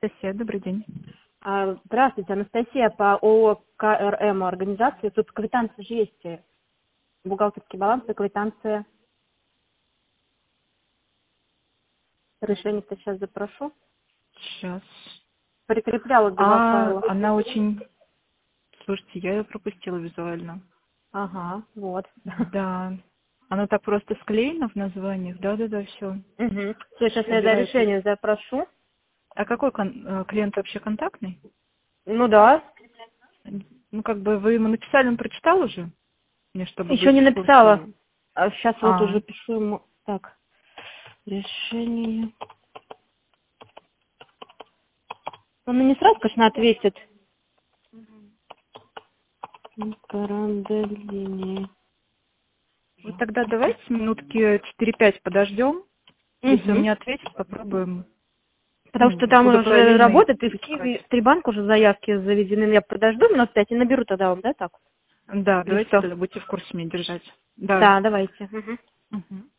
Анастасия, добрый день. Здравствуйте, Анастасия, по ООО КРМ организации. Тут квитанция же есть, бухгалтерский баланс и квитанция. Решение-то сейчас запрошу. Сейчас. Прикрепляла два файла. Она очень... Слушайте, я ее пропустила визуально. Ага, вот. Да. Оно так просто склеено в названиях. Да, все. Угу. Все, сейчас я это решение запрошу. А какой клиент вообще контактный? Ну да. Ну, как бы вы ему написали, он прочитал уже? Мне, чтобы Еще быть не в написала. курсе. А сейчас вот уже пишу ему. Так, решение. Он мне не сразу, конечно, ответит. Карандалини. Вот тогда давайте минутки 4-5 подождем. Если он не ответит, попробуем. Потому что там буду уже параллельно работает, и в искать. Киеве в 3 банка уже заявки заведены. Я подожду минут 5 и наберу тогда вам, да, так? Да, Или давайте что? тогда будьте в курсе меня держать. Да. Да, давайте. Мгм.